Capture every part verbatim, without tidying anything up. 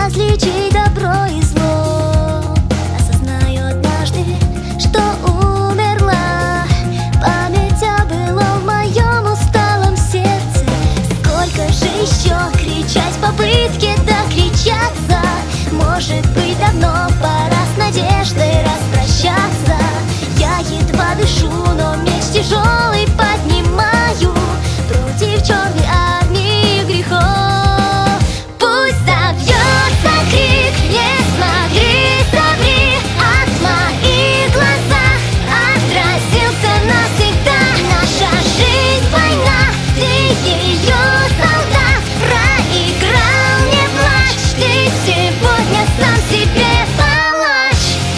различить добро и зло. Осознаю однажды, что умерла память о былом в моем усталом сердце. Сколько же еще кричать в попытке докричаться? Может быть, давно пора с надеждой распрощаться. Я едва дышу, но меч тяжелый поднимаю против черной армии грехов. Пусть забьется крик, не смотри, смотри, от моих глазах отразился навсегда. Наша жизнь война, ты ее солдат, проиграл, не плачь, ты сегодня сам себе палач.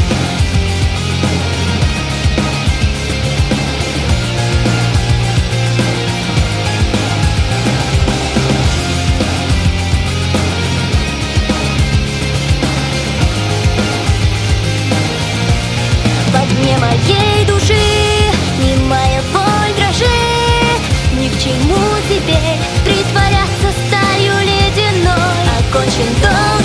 Во дне моей души немая боль дрожит. Ни к чему теперь притворяться сталью ледяной. Окончен долг